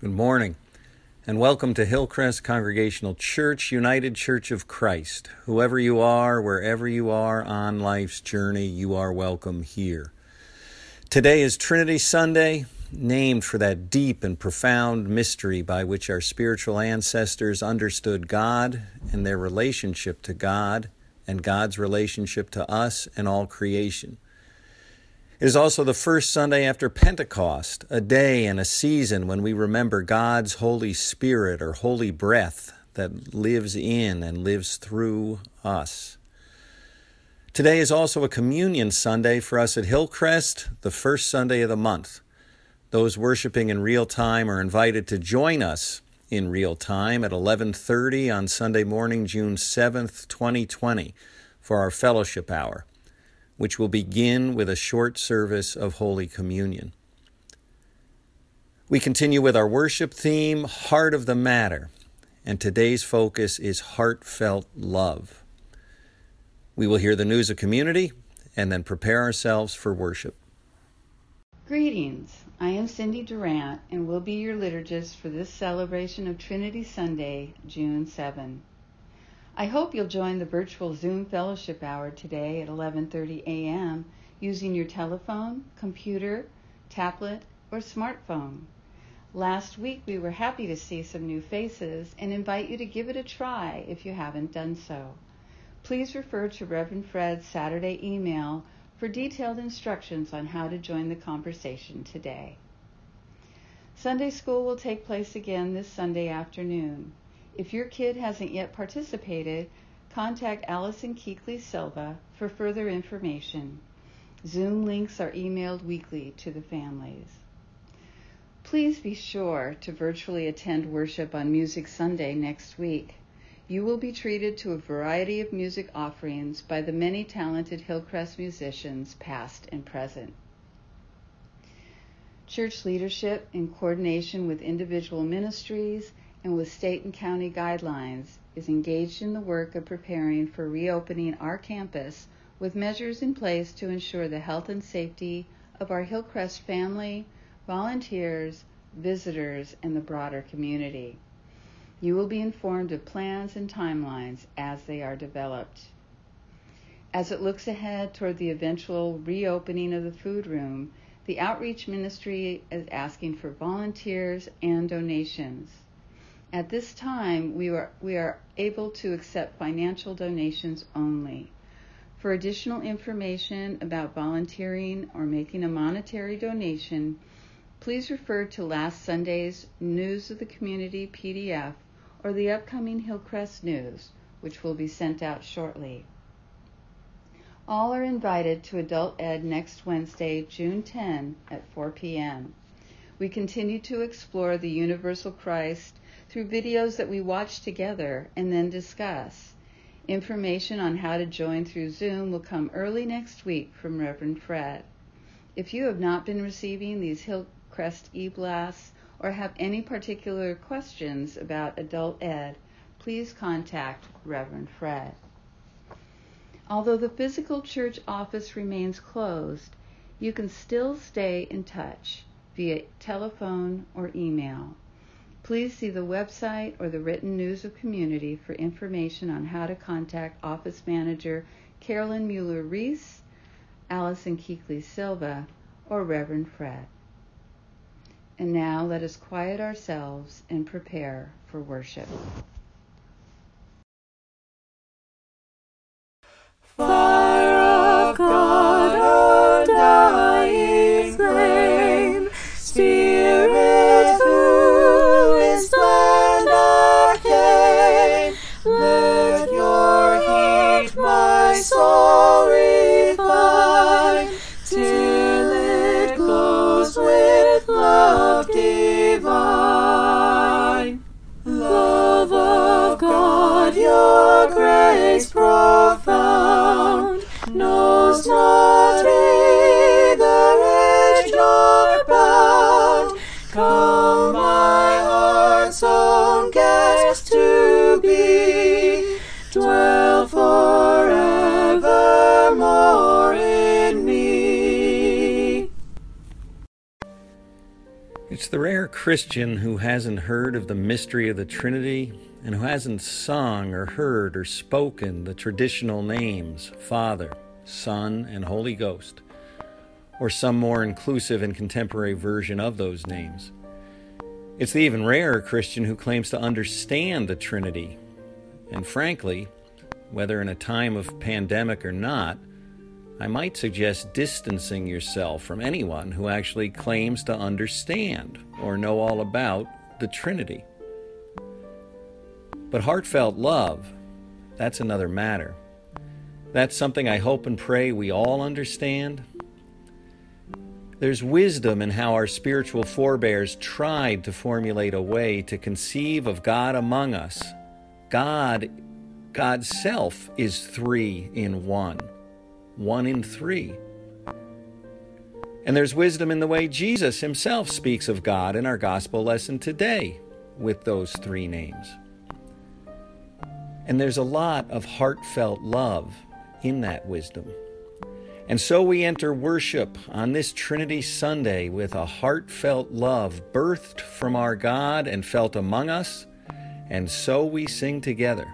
Good morning, and welcome to Hillcrest Congregational Church, United Church of Christ. Whoever you are, wherever you are on life's journey, you are welcome here. Today is Trinity Sunday, named for that deep and profound mystery by which our spiritual ancestors understood God and their relationship to God and God's relationship to us and all creation. It is also the first Sunday after Pentecost, a day and a season when we remember God's Holy Spirit or Holy Breath that lives in and lives through us. Today is also a Communion Sunday for us at Hillcrest, the first Sunday of the month. Those worshiping in real time are invited to join us in real time at 11:30 on Sunday morning, June 7th, 2020, for our fellowship hour, which will begin with a short service of Holy Communion. We continue with our worship theme, Heart of the Matter, and today's focus is heartfelt love. We will hear the news of community and then prepare ourselves for worship. Greetings. I am Cindy Durant and will be your liturgist for this celebration of Trinity Sunday, June 7. I hope you'll join the virtual Zoom Fellowship Hour today at 11:30 a.m. using your telephone, computer, tablet, or smartphone. Last week we were happy to see some new faces and invite you to give it a try if you haven't done so. Please refer to Reverend Fred's Saturday email for detailed instructions on how to join the conversation today. Sunday school will take place again this Sunday afternoon. If your kid hasn't yet participated, contact Allison Keekley Silva for further information. Zoom links are emailed weekly to the families. Please be sure to virtually attend worship on Music Sunday next week. You will be treated to a variety of music offerings by the many talented Hillcrest musicians, past and present. Church leadership, in coordination with individual ministries and with state and county guidelines, is engaged in the work of preparing for reopening our campus with measures in place to ensure the health and safety of our Hillcrest family, volunteers, visitors, and the broader community. You will be informed of plans and timelines as they are developed. As it looks ahead toward the eventual reopening of the food room, the outreach ministry is asking for volunteers and donations. At this time, we are able to accept financial donations only. For additional information about volunteering or making a monetary donation, please refer to last Sunday's News of the Community PDF or the upcoming Hillcrest News, which will be sent out shortly. All are invited to Adult Ed next Wednesday, June 10 at 4 p.m. We continue to explore the universal Christ through videos that we watch together and then discuss. Information on how to join through Zoom will come early next week from Reverend Fred. If you have not been receiving these Hillcrest e-blasts or have any particular questions about Adult Ed, please contact Reverend Fred. Although the physical church office remains closed, you can still stay in touch via telephone or email. Please see the website or the written News of Community for information on how to contact Office Manager Carolyn Mueller-Reese, Allison Keekley Silva, or Reverend Fred. And now let us quiet ourselves and prepare for worship. Fire of God, undying flame, Spirit who in splendor came, let your heat my soul refine, till it glows with love divine. Love of God, your grace profound knows not either age nor bound. Come, my heart's own guest to be, dwell forevermore in me. It's the rare Christian who hasn't heard of the mystery of the Trinity and who hasn't sung or heard or spoken the traditional names Father, Son, and Holy Ghost, or some more inclusive and contemporary version of those names. It's the even rarer Christian who claims to understand the Trinity. And frankly, whether in a time of pandemic or not, I might suggest distancing yourself from anyone who actually claims to understand or know all about the Trinity. But heartfelt love, that's another matter. That's something I hope and pray we all understand. There's wisdom in how our spiritual forebears tried to formulate a way to conceive of God among us. God's self is three in one in three. And there's wisdom in the way Jesus himself speaks of God in our gospel lesson today with those three names. And there's a lot of heartfelt love in that wisdom. And so we enter worship on this Trinity Sunday with a heartfelt love birthed from our God and felt among us, and so we sing together.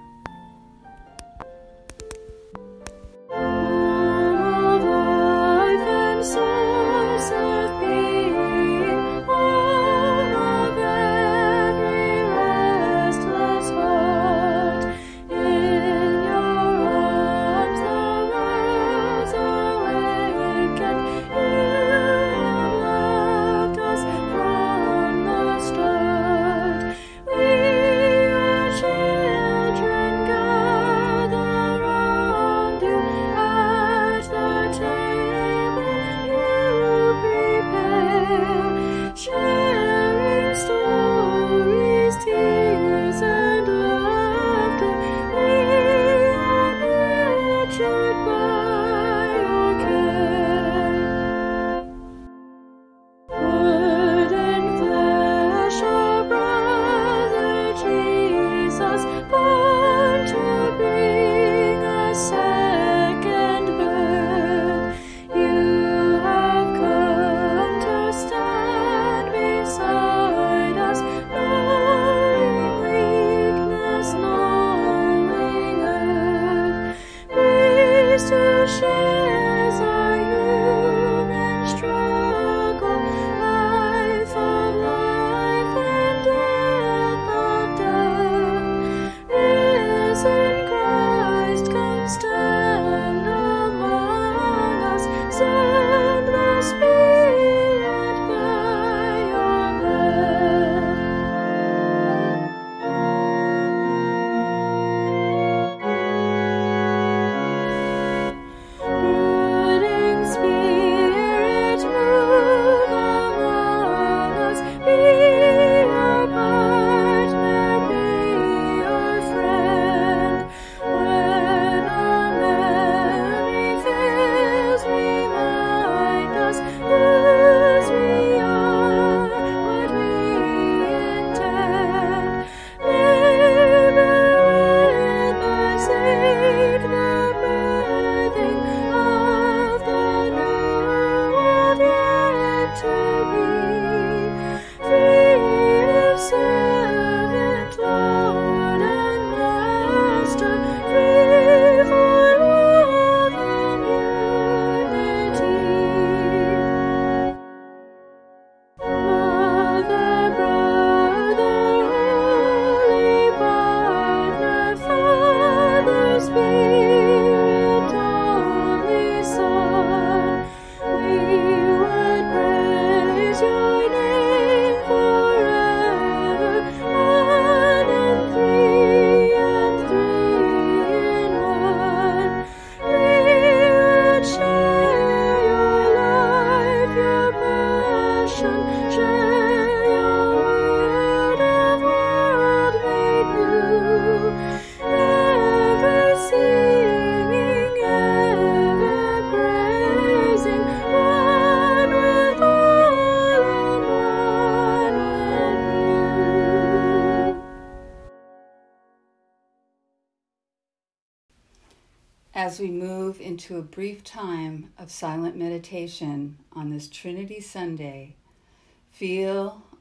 As we move into a brief time of silent meditation on this Trinity Sunday, feel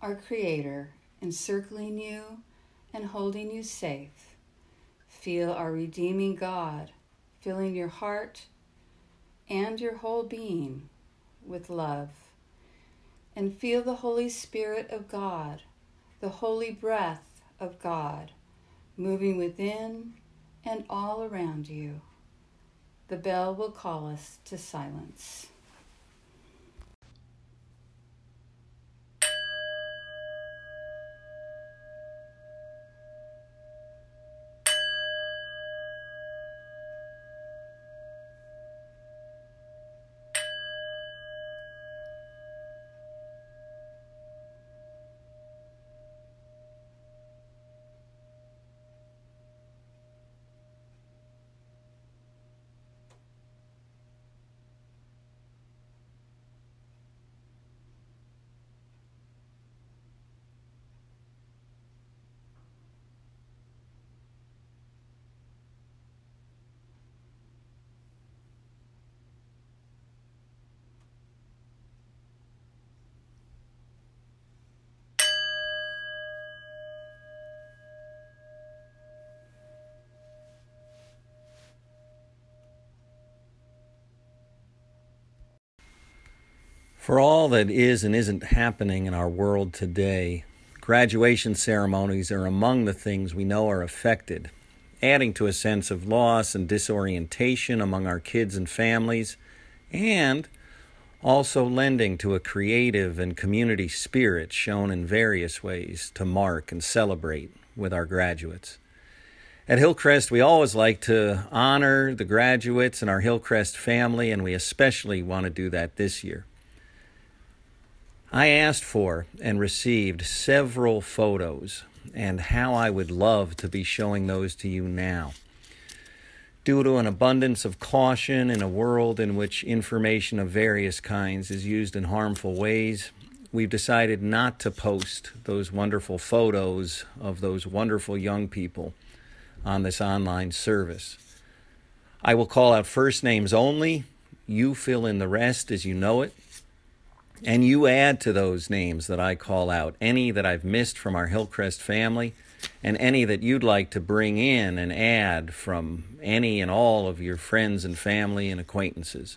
our Creator, encircling you and holding you safe. Feel our redeeming God filling your heart and your whole being with love. And feel the Holy Spirit of God, the holy breath of God, moving within and all around you. The bell will call us to silence. For all that is and isn't happening in our world today, graduation ceremonies are among the things we know are affected, adding to a sense of loss and disorientation among our kids and families, and also lending to a creative and community spirit shown in various ways to mark and celebrate with our graduates. At Hillcrest, we always like to honor the graduates and our Hillcrest family, and we especially want to do that this year. I asked for and received several photos, and how I would love to be showing those to you now. Due to an abundance of caution in a world in which information of various kinds is used in harmful ways, we've decided not to post those wonderful photos of those wonderful young people on this online service. I will call out first names only. You fill in the rest as you know it. And you add to those names that I call out any that I've missed from our Hillcrest family, and any that you'd like to bring in and add from any and all of your friends and family and acquaintances.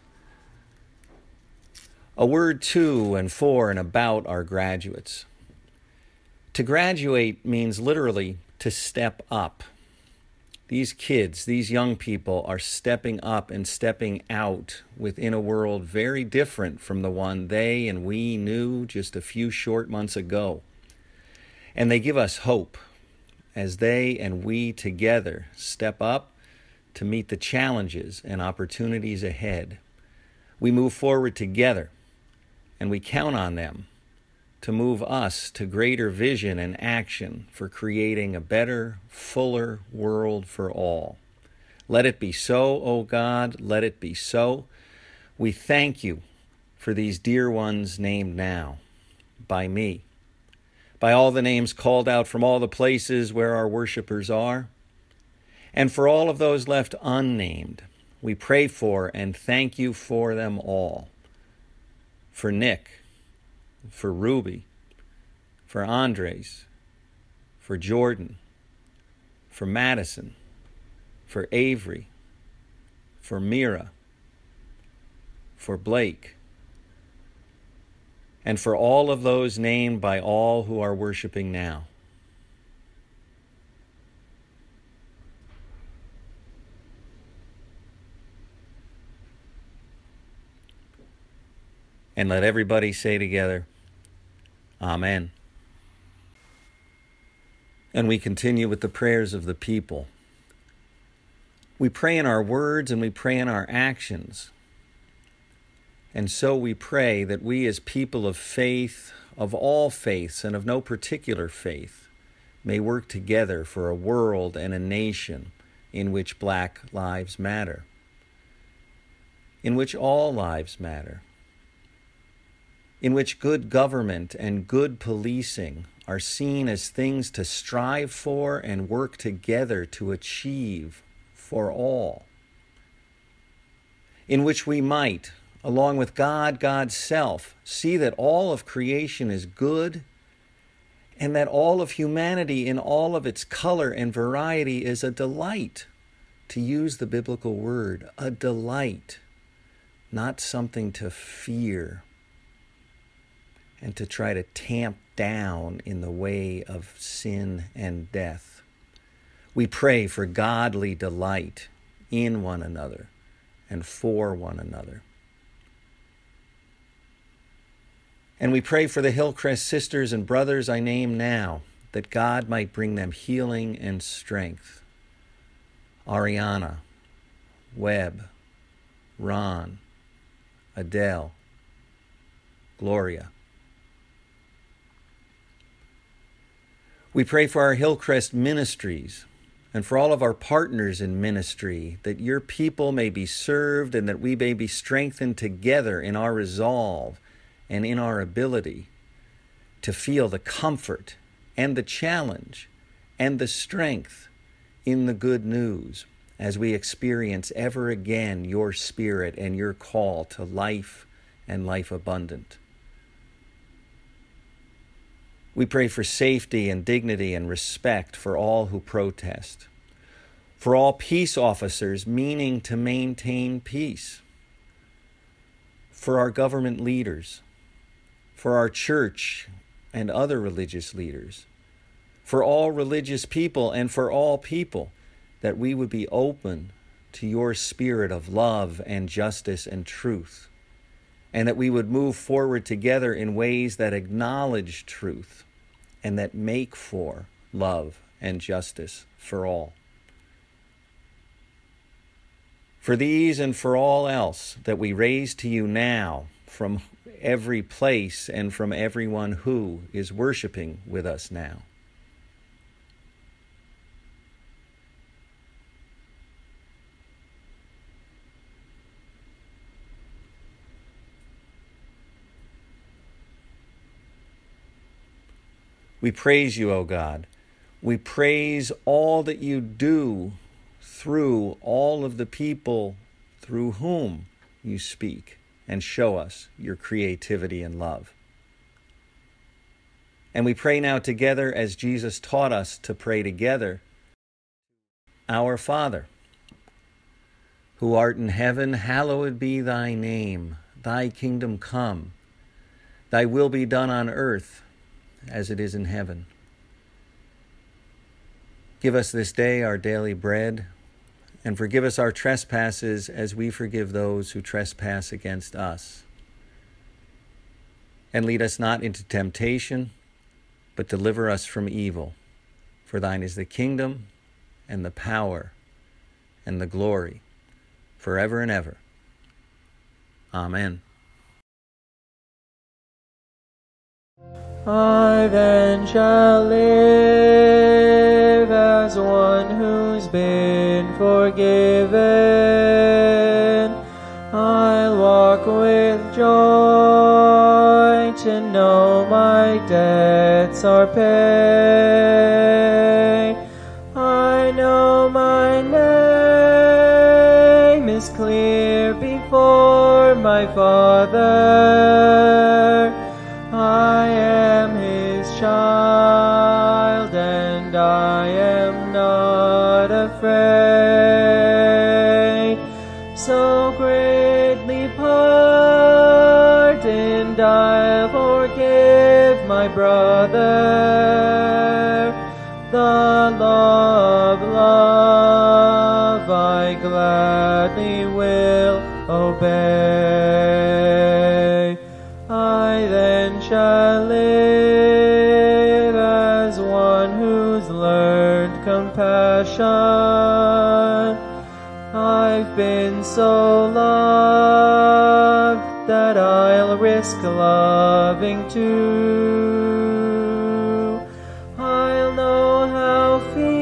A word to and for and about our graduates. To graduate means literally to step up. These kids, these young people are stepping up and stepping out within a world very different from the one they and we knew just a few short months ago. And they give us hope as they and we together step up to meet the challenges and opportunities ahead. We move forward together, and we count on them to move us to greater vision and action for creating a better, fuller world for all. Let it be so, O God, let it be so. We thank you for these dear ones named now by me, by all the names called out from all the places where our worshipers are, and for all of those left unnamed. We pray for and thank you for them all. For Nick, for Ruby, for Andres, for Jordan, for Madison, for Avery, for Mira, for Blake, and for all of those named by all who are worshiping now. And let everybody say together, Amen. And we continue with the prayers of the people. We pray in our words and we pray in our actions. And so we pray that we as people of faith, of all faiths and of no particular faith, may work together for a world and a nation in which Black lives matter, in which all lives matter, in which good government and good policing are seen as things to strive for and work together to achieve for all, in which we might, along with God, God's self, see that all of creation is good and that all of humanity in all of its color and variety is a delight, to use the biblical word, a delight, not something to fear and to try to tamp down in the way of sin and death. We pray for godly delight in one another and for one another. And we pray for the Hillcrest sisters and brothers I name now, that God might bring them healing and strength. Ariana, Webb, Ron, Adele, Gloria. We pray for our Hillcrest ministries and for all of our partners in ministry, that your people may be served and that we may be strengthened together in our resolve and in our ability to feel the comfort and the challenge and the strength in the good news as we experience ever again your Spirit and your call to life and life abundant. We pray for safety and dignity and respect for all who protest, for all peace officers meaning to maintain peace, for our government leaders, for our church and other religious leaders, for all religious people and for all people, that we would be open to your spirit of love and justice and truth, and that we would move forward together in ways that acknowledge truth and that make for love and justice for all. For these and for all else that we raise to you now from every place and from everyone who is worshiping with us now. We praise you, O God. We praise all that you do through all of the people through whom you speak and show us your creativity and love. And we pray now together as Jesus taught us to pray together. Our Father, who art in heaven, hallowed be thy name. Thy kingdom come. Thy will be done on earth as it is in heaven. Give us this day our daily bread, and forgive us our trespasses as we forgive those who trespass against us. And lead us not into temptation, but deliver us from evil. For thine is the kingdom, and the power, and the glory, forever and ever. Amen. I then shall live as one who's been forgiven. I'll walk with joy to know my debts are paid. I know my name is clear before my Father. I am his child, and I am not afraid. So greatly pardoned, I'll forgive my brother. The law of love I gladly will obey. I then shall live as one who's learned compassion. I've been so loved that I'll risk loving too. I'll know how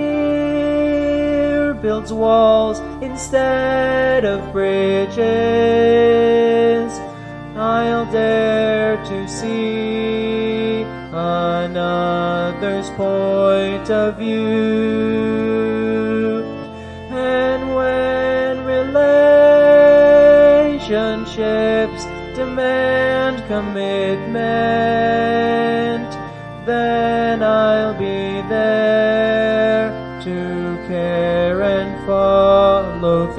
fear builds walls instead of bridges. I'll dare to see another's point of view. And when relationships demand commitment, then to care and follow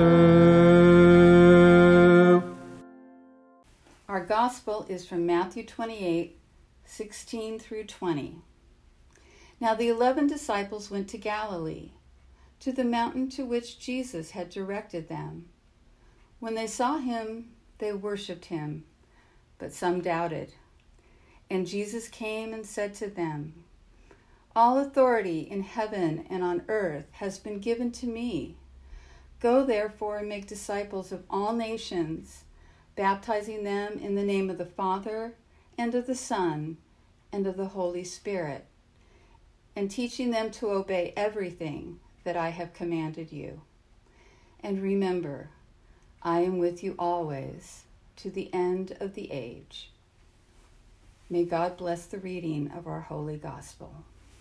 through. Our gospel is from Matthew 28:16 through 20. Now the 11 disciples went to Galilee, to the mountain to which Jesus had directed them. When they saw him, they worshipped him, but some doubted. And Jesus came and said to them, "All authority in heaven and on earth has been given to me. Go therefore and make disciples of all nations, baptizing them in the name of the Father and of the Son and of the Holy Spirit, and teaching them to obey everything that I have commanded you. And remember, I am with you always, to the end of the age." May God bless the reading of our holy gospel.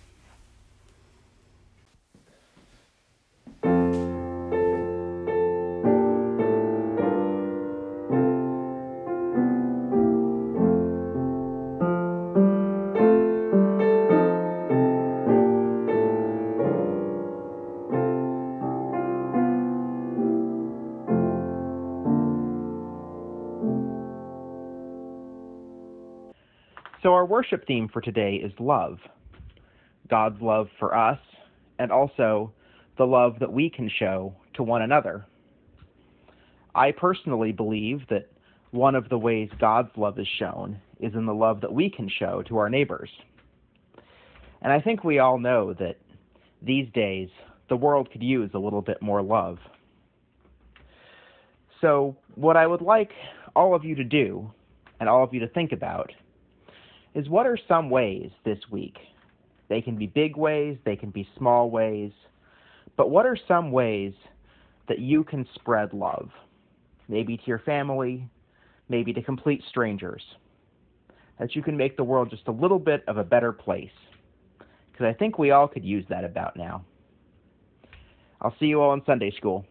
So our worship theme for today is love. God's love for us, and also the love that we can show to one another. I personally believe that one of the ways God's love is shown is in the love that we can show to our neighbors. And I think we all know that these days the world could use a little bit more love. So what I would like all of you to do, and all of you to think about, is what are some ways this week? They can be big ways, they can be small ways, but what are some ways that you can spread love? Maybe to your family, maybe to complete strangers, that you can make the world just a little bit of a better place, because I think we all could use that about now. I'll see you all in Sunday school.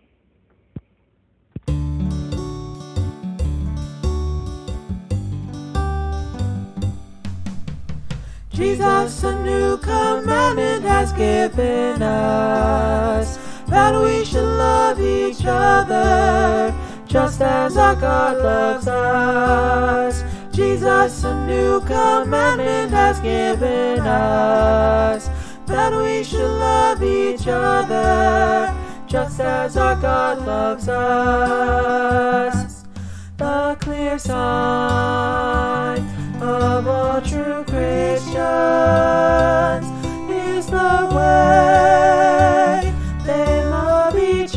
Jesus, a new commandment has given us, that we should love each other, just as our God loves us. Jesus, a new commandment has given us, that we should love each other, just as our God loves us. The clear sign of all true Christians is the way they love each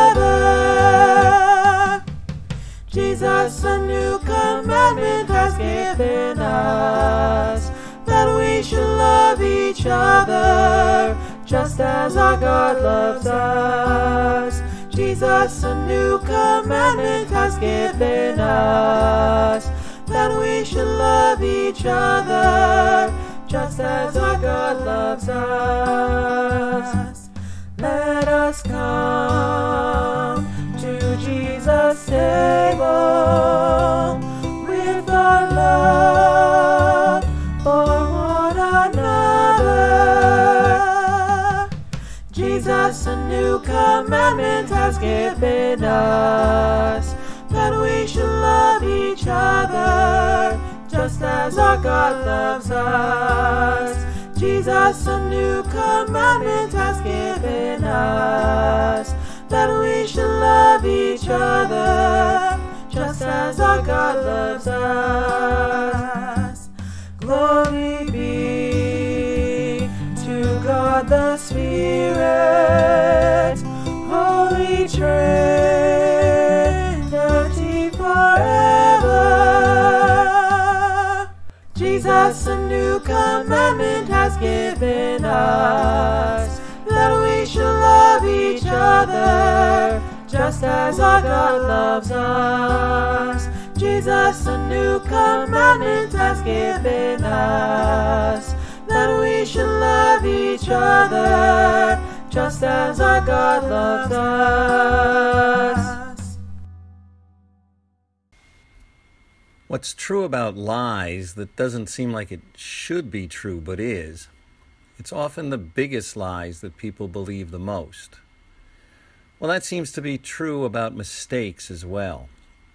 other. Jesus, a new commandment has given us, that we should love each other, just as our God loves us. Jesus, a new commandment has given us, that we should love each other, just as our God loves us. Let us come to Jesus' table with our love for one another. Jesus, a new commandment has given us, that we should love each other, just as our God loves us. Jesus, a new commandment has given us, that we should love each other, just as our God loves us. Glory be to God the Spirit, Holy Trinity forever. Jesus, a new commandment has given us, that we should love each other, just as our God loves us. Jesus, a new commandment has given us, that we should love each other, just as our God loves us. What's true about lies that doesn't seem like it should be true but is It's often the biggest lies that people believe the most. Well, that seems to be true about mistakes as well.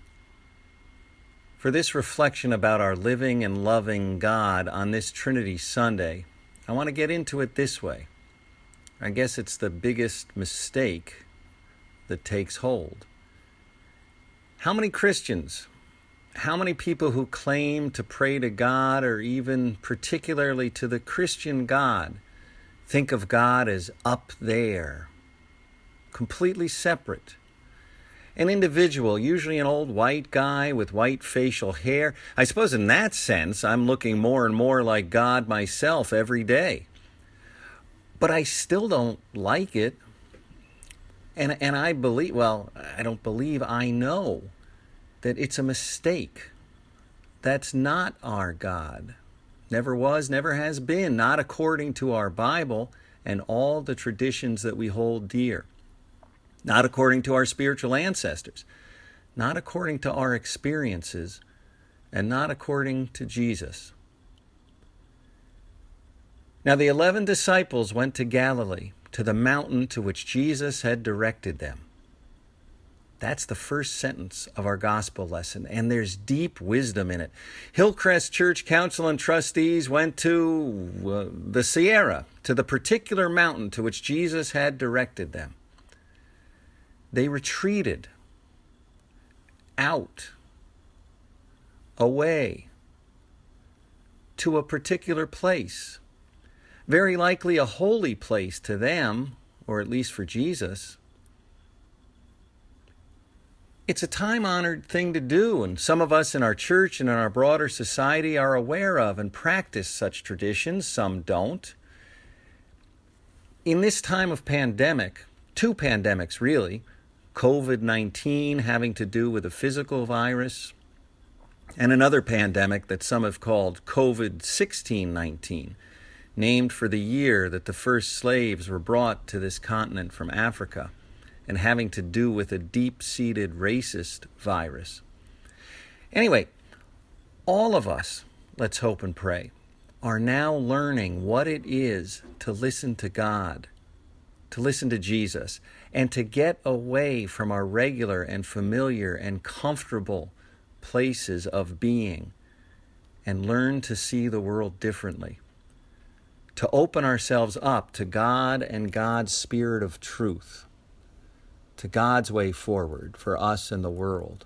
For this reflection about our living and loving God on this Trinity Sunday, I want to get into it this way. I guess it's the biggest mistake that takes hold. How many Christians, how many people who claim to pray to God, or even particularly to the Christian God, think of God as up there, completely separate? An individual, usually an old white guy with white facial hair. I suppose in that sense, I'm looking more and more like God myself every day. But I still don't like it. And I believe, I don't believe, I know that it's a mistake. That's not our God. Never was, never has been, not according to our Bible and all the traditions that we hold dear. Not according to our spiritual ancestors, not according to our experiences, and not according to Jesus. Now the 11 disciples went to Galilee, to the mountain to which Jesus had directed them. That's the first sentence of our gospel lesson, and there's deep wisdom in it. Hillcrest Church Council and trustees went to the Sierra, to the particular mountain to which Jesus had directed them. They retreated out, away, to a particular place, very likely a holy place to them, or at least for Jesus. It's a time-honored thing to do, and some of us in our church and in our broader society are aware of and practice such traditions. Some don't. In this time of pandemic, two pandemics really, COVID-19 having to do with a physical virus, and another pandemic that some have called COVID-16-19, named for the year that the first slaves were brought to this continent from Africa, and having to do with a deep-seated racist virus. Anyway, all of us, let's hope and pray, are now learning what it is to listen to God, to listen to Jesus, and to get away from our regular and familiar and comfortable places of being and learn to see the world differently, to open ourselves up to God and God's Spirit of truth, to God's way forward for us and the world.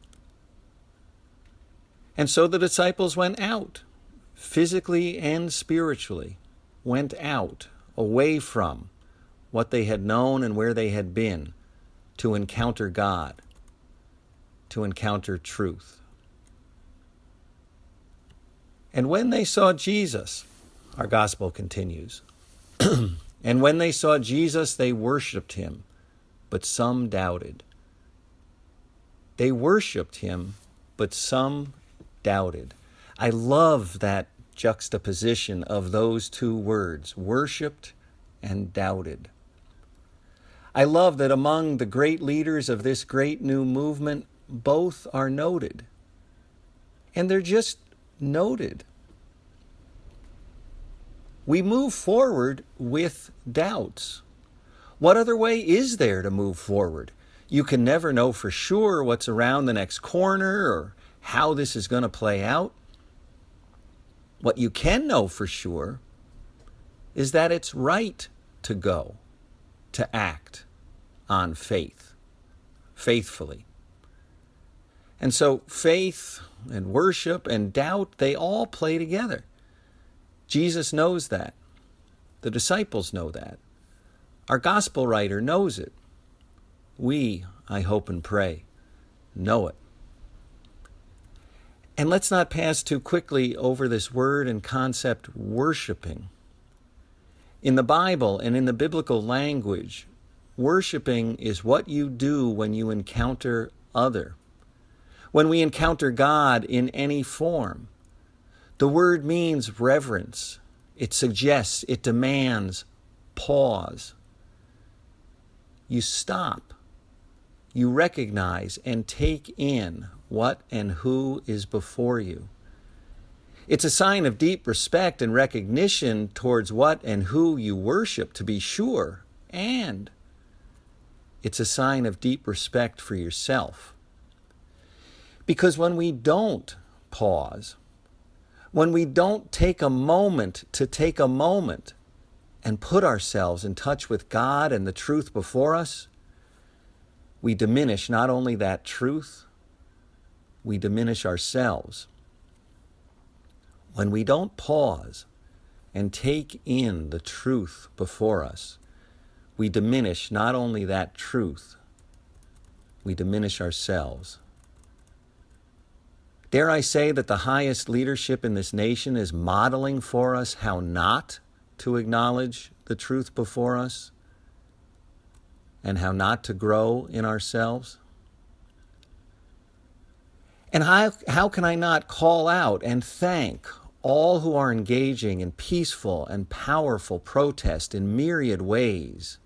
And so the disciples went out, physically and spiritually, went out, away from what they had known and where they had been, to encounter God, to encounter truth. And when they saw Jesus, our gospel continues, and when they saw Jesus, they worshiped him, but some doubted. They worshiped him, but some doubted. I love that juxtaposition of those two words, worshiped and doubted. I love that among the great leaders of this great new movement, both are noted. And they're just noted. We move forward with doubts. What other way is there to move forward? You can never know for sure what's around the next corner or how this is going to play out. What you can know for sure is that it's right to go, to act on faith, faithfully. And so faith and worship and doubt, they all play together. Jesus knows that. The disciples know that. Our gospel writer knows it. We, I hope and pray, know it. And let's not pass too quickly over this word and concept, worshiping. In the Bible and in the biblical language, worshiping is what you do when you encounter other. When we encounter God in any form. The word means reverence. It suggests, it demands pause. You stop. You recognize and take in what and who is before you. It's a sign of deep respect and recognition towards what and who you worship, to be sure. And it's a sign of deep respect for yourself. Because when we don't pause, when we don't take a moment to take a moment and put ourselves in touch with God and the truth before us, we diminish not only that truth, we diminish ourselves. When we don't pause and take in the truth before us, we diminish not only that truth, we diminish ourselves. Dare I say that the highest leadership in this nation is modeling for us how not to acknowledge the truth before us and how not to grow in ourselves? And how can I not call out and thank all who are engaging in peaceful and powerful protest in myriad ways?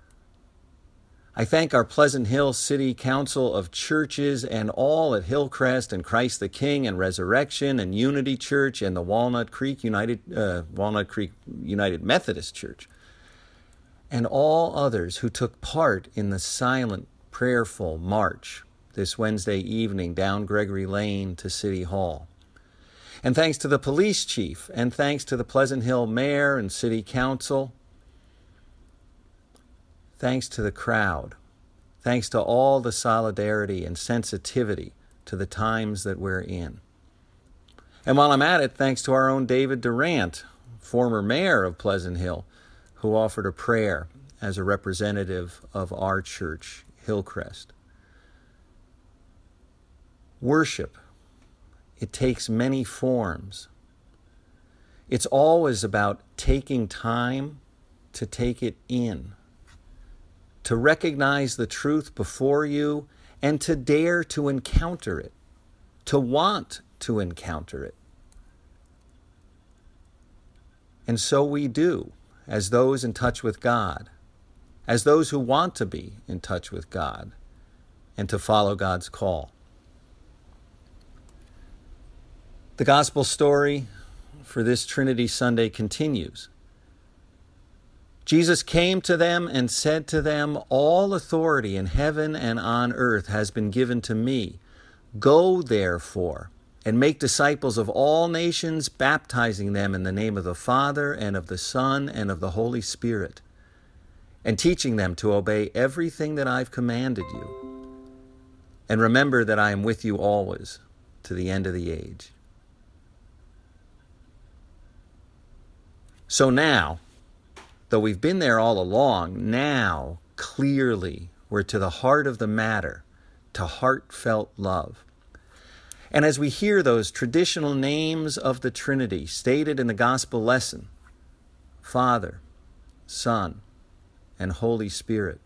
I thank our Pleasant Hill City Council of Churches and all at Hillcrest and Christ the King and Resurrection and Unity Church and the Walnut Creek United Methodist Church, and all others who took part in the silent, prayerful march this Wednesday evening down Gregory Lane to City Hall. And thanks to the police chief, and thanks to the Pleasant Hill mayor and city council, thanks to the crowd, thanks to all the solidarity and sensitivity to the times that we're in. And while I'm at it, thanks to our own David Durant, former mayor of Pleasant Hill, who offered a prayer as a representative of our church, Hillcrest. Worship, it takes many forms. It's always about taking time to take it in, to recognize the truth before you, and to dare to encounter it, to want to encounter it. And so we do, as those in touch with God, as those who want to be in touch with God, and to follow God's call. The gospel story for this Trinity Sunday continues. Jesus came to them and said to them, "All authority in heaven and on earth has been given to me. Go, therefore, and make disciples of all nations, baptizing them in the name of the Father and of the Son and of the Holy Spirit, and teaching them to obey everything that I've commanded you. And remember that I am with you always, to the end of the age." So now, though we've been there all along, now clearly we're to the heart of the matter, to heartfelt love. And as we hear those traditional names of the Trinity stated in the gospel lesson, Father, Son, and Holy Spirit,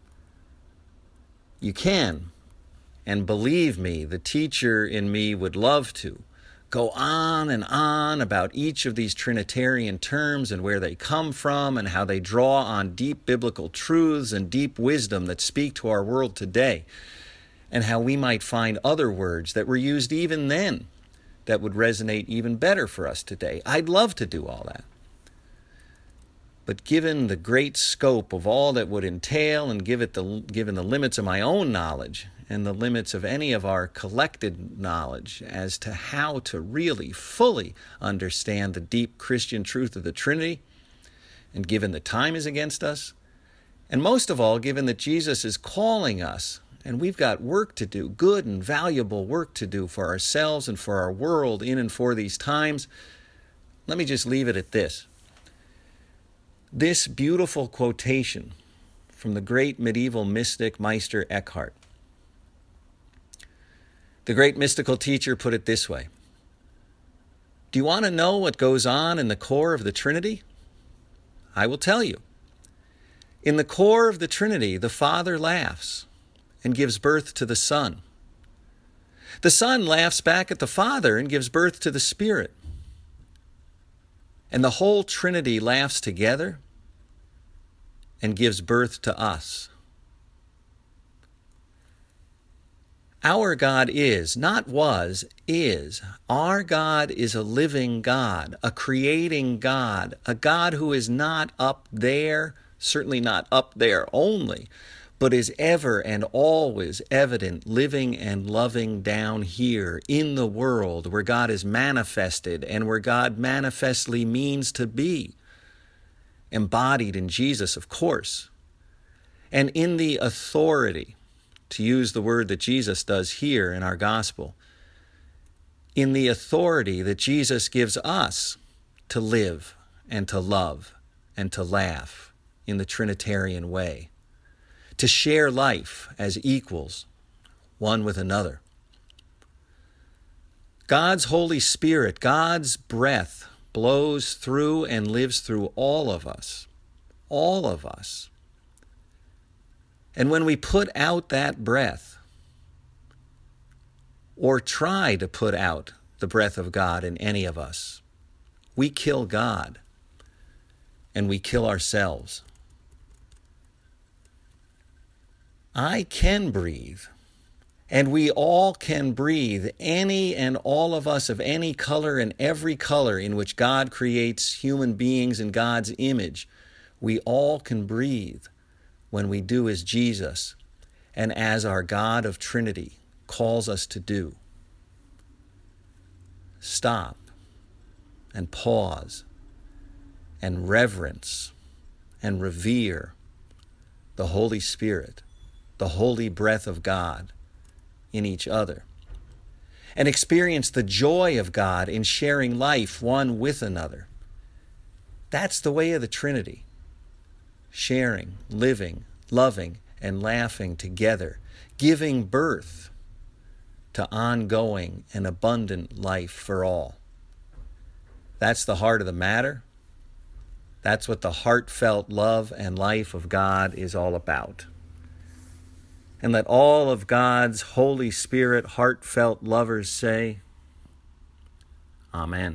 you can, and believe me, the teacher in me would love to, go on and on about each of these Trinitarian terms and where they come from and how they draw on deep biblical truths and deep wisdom that speak to our world today, and how we might find other words that were used even then that would resonate even better for us today. I'd love to do all that. But given the great scope of all that would entail, and given the limits of my own knowledge and the limits of any of our collected knowledge as to how to really fully understand the deep Christian truth of the Trinity, and given the time is against us, and most of all, given that Jesus is calling us, and we've got work to do, good and valuable work to do for ourselves and for our world in and for these times, let me just leave it at this. This beautiful quotation from the great medieval mystic Meister Eckhart. The great mystical teacher put it this way: do you want to know what goes on in the core of the Trinity? I will tell you. In the core of the Trinity, the Father laughs and gives birth to the Son. The Son laughs back at the Father and gives birth to the Spirit. And the whole Trinity laughs together and gives birth to us. Our God is, not was, is. Our God is a living God, a creating God, a God who is not up there, certainly not up there only, but is ever and always evident, living and loving down here in the world where God is manifested and where God manifestly means to be. Embodied in Jesus, of course, and in the authority, to use the word that Jesus does here in our gospel, in the authority that Jesus gives us to live and to love and to laugh in the Trinitarian way, to share life as equals, one with another. God's Holy Spirit, God's breath, blows through and lives through all of us. All of us. And when we put out that breath, or try to put out the breath of God in any of us, we kill God and we kill ourselves. I can breathe, and we all can breathe, any and all of us of any color and every color in which God creates human beings in God's image. We all can breathe when we do as Jesus and as our God of Trinity calls us to do. Stop and pause and reverence and revere the Holy Spirit, the holy breath of God in each other, and experience the joy of God in sharing life one with another. That's the way of the Trinity. Sharing, living, loving, and laughing together, giving birth to ongoing and abundant life for all. That's the heart of the matter. That's what the heartfelt love and life of God is all about. And let all of God's Holy Spirit heartfelt lovers say, Amen.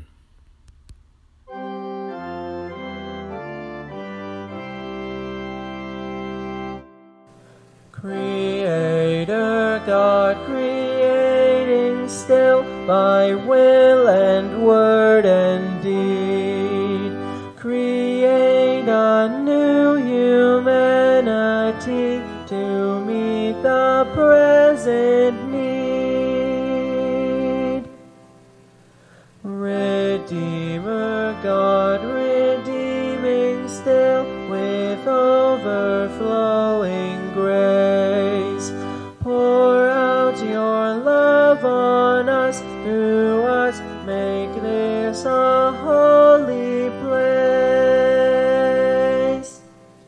Creator God, creating still by will and word and deed, create a new humanity to meet the present need. Redeemer God, redeeming still with overflowing grace, pour out your love on us, through us, make this a holy place.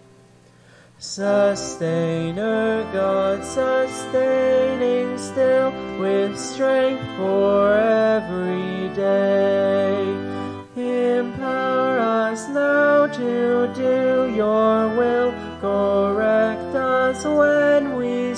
Sustainer God, sustaining still with strength for every day, empower us now to do your will, correct us when we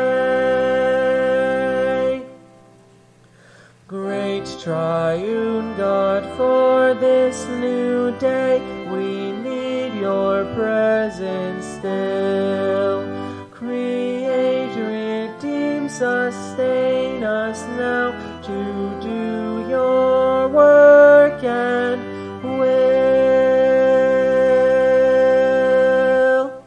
stray. Great Triune God, for this new day we need your presence still. Create, redeem, sustain us now to do your work and will.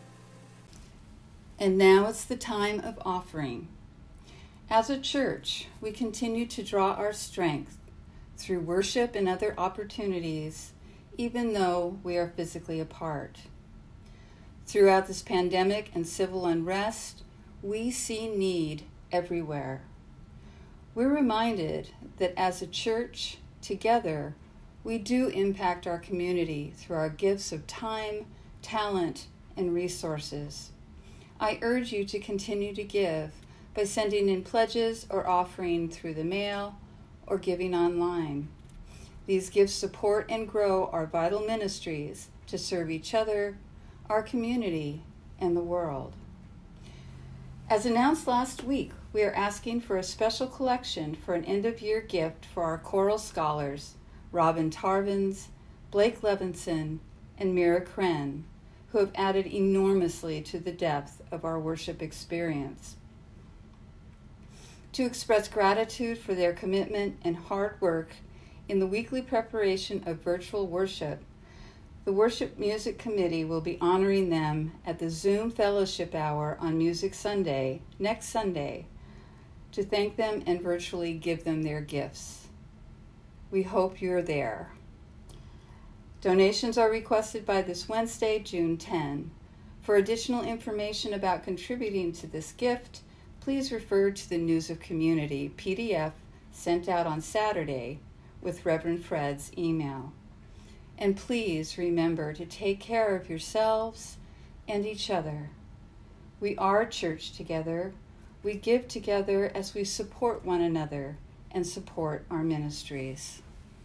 And now it's the time of offering. As a church, we continue to draw our strength through worship and other opportunities, even though we are physically apart. Throughout this pandemic and civil unrest, we see need everywhere. We're reminded that as a church, together, we do impact our community through our gifts of time, talent, and resources. I urge you to continue to give by sending in pledges or offering through the mail or giving online. These gifts support and grow our vital ministries to serve each other, our community, and the world. As announced last week, we are asking for a special collection for an end-of-year gift for our choral scholars, Robin Tarvins, Blake Levinson, and Mira Kren, who have added enormously to the depth of our worship experience. to express gratitude for their commitment and hard work in the weekly preparation of virtual worship. The Worship Music Committee will be honoring them at the Zoom Fellowship Hour on Music Sunday, next Sunday, to thank them and virtually give them their gifts. We hope you're there. Donations are requested by this Wednesday, June 10. For additional information about contributing to this gift, please refer to the News of Community PDF sent out on Saturday with Reverend Fred's email. And please remember to take care of yourselves and each other. We are church together. We give together as we support one another and support our ministries.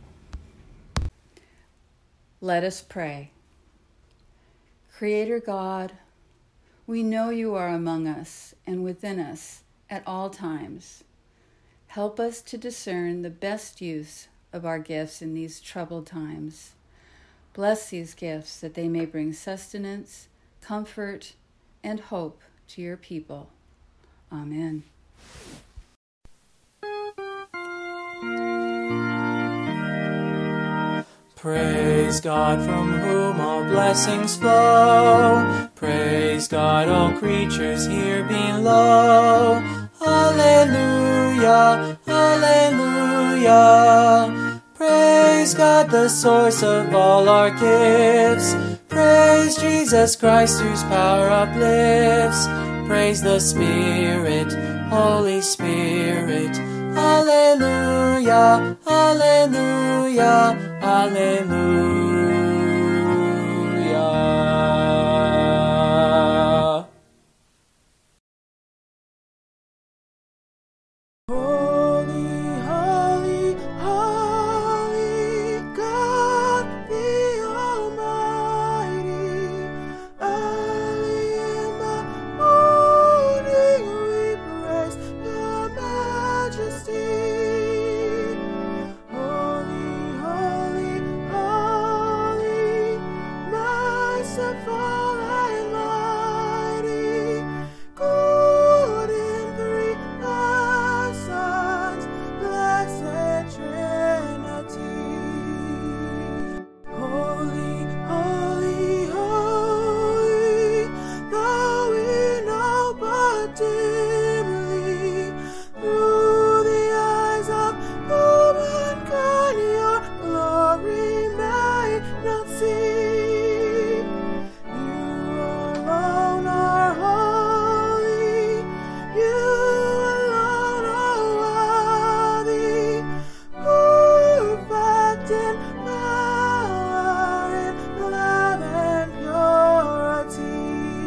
Let us pray. Creator God, we know you are among us and within us at all times. Help us to discern the best use of our gifts in these troubled times. Bless these gifts that they may bring sustenance, comfort, and hope to your people. Amen. Praise God from whom all blessings flow. Praise God, all creatures here below. Alleluia, alleluia. Praise God, the source of all our gifts. Praise Jesus Christ, whose power uplifts. Praise the Spirit, Holy Spirit. Alleluia, alleluia, alleluia. Holy, holy, holy, God the Almighty. Early in the morning we praise your majesty. Holy, holy, holy, merciful and mighty, good in three persons, blessed Trinity. Holy, holy, holy, though we know but dimly, through the eyes of humankind your glory may not see. You alone are holy, you alone are worthy, perfect in power, in love and purity.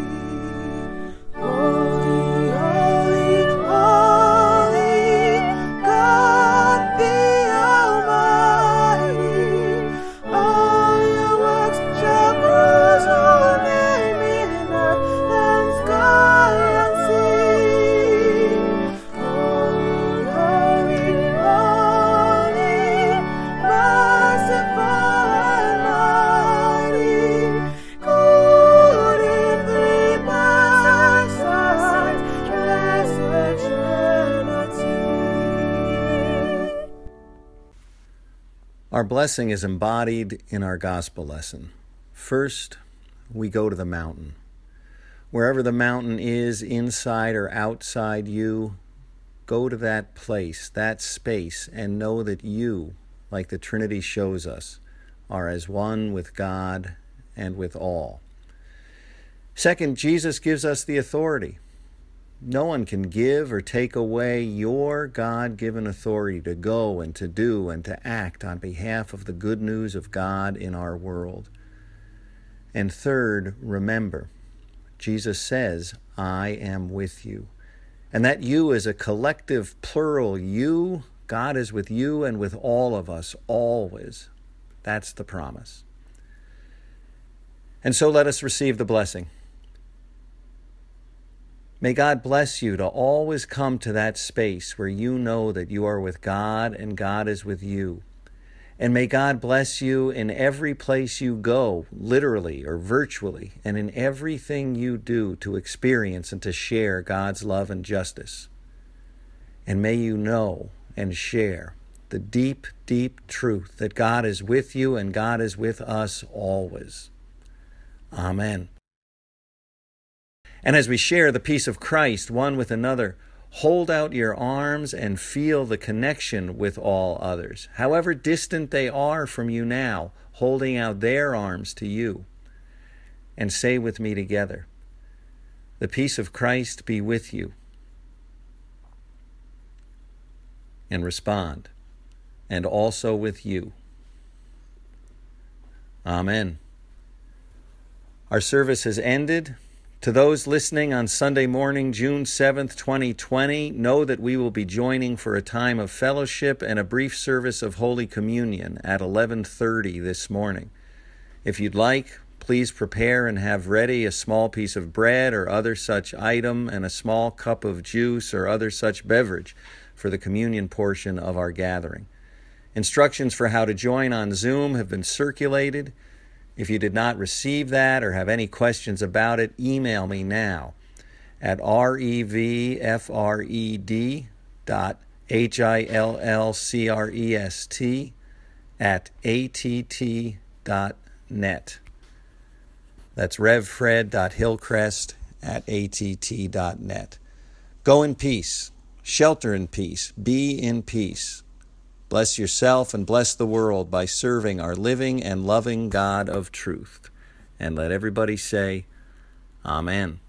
Holy, holy, holy, God the Almighty. All your works shall praise your name in earth and sky and sea. Holy, holy, holy, merciful and mighty, good in three persons, blessed Trinity. Our blessing is embodied in our gospel lesson. First, we go to the mountain. Wherever the mountain is, inside or outside you, go to that place, that space, and know that you, like the Trinity shows us, are as one with God and with all. Second, Jesus gives us the authority. No one can give or take away your God-given authority to go and to do and to act on behalf of the good news of God in our world. And third, remember, Jesus says, I am with you. And that you is a collective plural you. God is with you and with all of us, always. That's the promise. And so let us receive the blessing. May God bless you to always come to that space where you know that you are with God and God is with you. And may God bless you in every place you go, literally or virtually, and in everything you do to experience and to share God's love and justice. And may you know and share the deep, deep truth that God is with you and God is with us always. Amen. And as we share the peace of Christ one with another, hold out your arms and feel the connection with all others, however distant they are from you now, holding out their arms to you. And say with me together, the peace of Christ be with you. And respond, and also with you. Amen. Our service has ended. To those listening on Sunday morning, June 7th, 2020, know that we will be joining for a time of fellowship and a brief service of Holy Communion at 11:30 this morning. If you'd like, please prepare and have ready a small piece of bread or other such item and a small cup of juice or other such beverage for the communion portion of our gathering. Instructions for how to join on Zoom have been circulated. If you did not receive that or have any questions about it, email me now at revfred.hillcrest@att.net. That's revfred.hillcrest@att.net. Go in peace. Shelter in peace. Be in peace. Bless yourself and bless the world by serving our living and loving God of truth. And let everybody say, Amen.